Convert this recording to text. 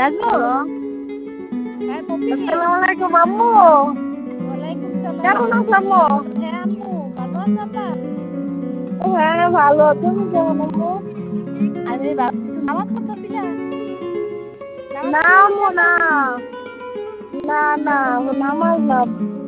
নাজমুল। হ্যাঁ পপি। আসসালামু আলাইকুম আম্মু। ওয়ালাইকুম সালাম। কেমন আছো আম্মু? হ্যাঁ আম্মু ভালো আছো আপা? হ্যাঁ ভালো, তুমি কেমন আম্মু? আমি তুমি নামাজ পড়তেছিলা? নামাজ না পড়তে আম্মু গেছিলা? না, না না নামাজ না,